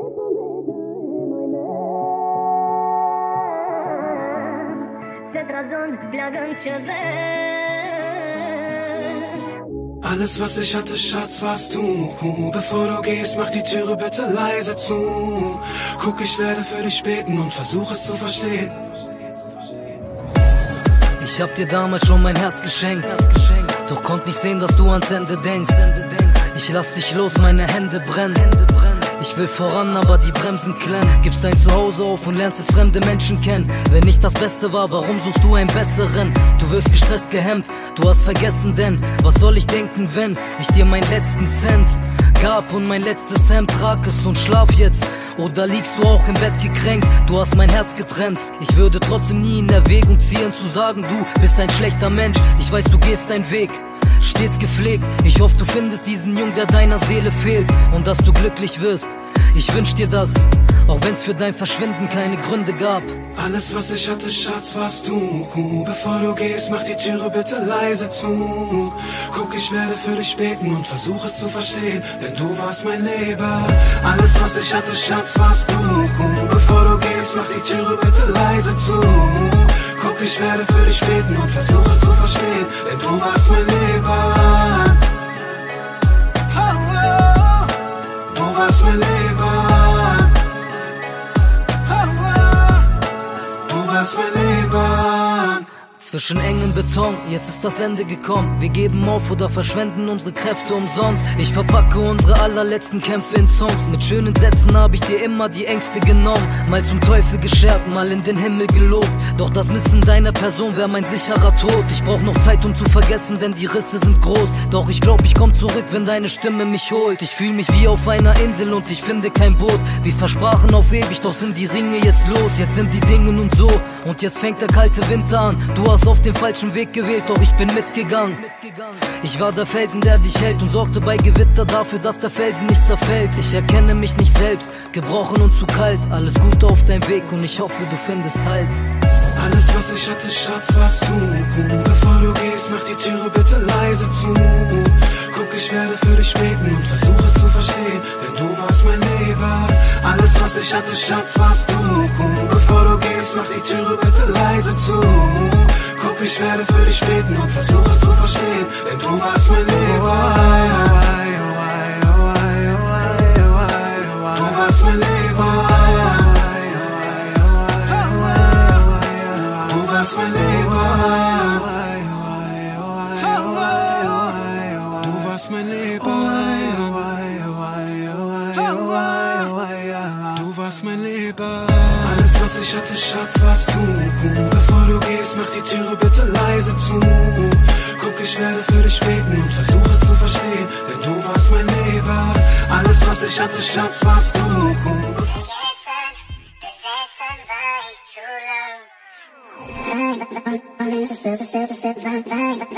Alles, was ich hatte, Schatz, warst du. Bevor du gehst, mach die Türe bitte leise zu. Guck, ich werde für dich beten und versuch es zu verstehen. Ich hab dir damals schon mein Herz geschenkt, doch konnt nicht sehen, dass du ans Ende denkst. Ich lass dich los, meine Hände brennen. Ich will voran, aber die Bremsen klemmen. Gibst dein Zuhause auf und lernst jetzt fremde Menschen kennen. Wenn nicht das Beste war, warum suchst du einen besseren? Du wirst gestresst, gehemmt, du hast vergessen, denn was soll ich denken, wenn ich dir meinen letzten Cent gab und mein letztes Hemd trag es und schlaf jetzt? Oder liegst du auch im Bett gekränkt? Du hast mein Herz getrennt. Ich würde trotzdem nie in Erwägung ziehen zu sagen, du bist ein schlechter Mensch. Ich weiß, du gehst deinen Weg, stets gepflegt. Ich hoffe, du findest diesen Jungen, der deiner Seele fehlt, und dass du glücklich wirst. Ich wünsch dir das, auch wenn's für dein Verschwinden keine Gründe gab. Alles, was ich hatte, Schatz, warst du. Bevor du gehst, mach die Türe bitte leise zu. Guck, ich werde für dich beten und versuch es zu verstehen, denn du warst mein Leben. Alles, was ich hatte, Schatz, warst du. Bevor du gehst, mach die Türe bitte leise zu. Guck, ich werde für dich beten und versuch es zu verstehen, denn du warst mein Leben. Du warst mein Leben. Du warst mein Leben. Zwischen engem Beton, jetzt ist das Ende gekommen. Wir geben auf oder verschwenden unsere Kräfte umsonst. Ich verpacke unsere allerletzten Kämpfe in Songs. Mit schönen Sätzen habe ich dir immer die Ängste genommen. Mal zum Teufel geschert, mal in den Himmel gelobt. Doch das Missen deiner Person wäre mein sicherer Tod. Ich brauch noch Zeit, um zu vergessen, denn die Risse sind groß. Doch ich glaub, ich komm zurück, wenn deine Stimme mich holt. Ich fühl mich wie auf einer Insel und ich finde kein Boot. Wir versprachen auf ewig, doch sind die Ringe jetzt los. Jetzt sind die Dinge nun so und jetzt fängt der kalte Winter an. Du hast auf den falschen Weg gewählt, doch ich bin mitgegangen. Ich war der Felsen, der dich hält, und sorgte bei Gewitter dafür, dass der Felsen nicht zerfällt. Ich erkenne mich nicht selbst, gebrochen und zu kalt. Alles Gute auf deinem Weg und ich hoffe, du findest Halt. Alles, was ich hatte, Schatz, warst du. Bevor du gehst, mach die Türe bitte leise zu. Guck, ich werde für dich beten und versuch es zu verstehen, denn du warst mein Leben. Alles, was ich hatte, Schatz, warst du. Bevor du gehst, mach die Türe bitte leise zu. Guck, ich werde für dich beten und versuch es zu verstehen, denn du warst mein Leben. Du warst mein Leben. Du warst mein Leben. Du warst mein Leben. Du warst mein Leben. Alles, was ich hatte, Schatz, warst du. Bevor du gehst, mach die Türe bitte leise zu. Guck, ich werde für dich beten und versuch es zu verstehen, denn du warst mein Leben. Alles, was ich hatte, Schatz, warst du. Besessen war ich zu lang.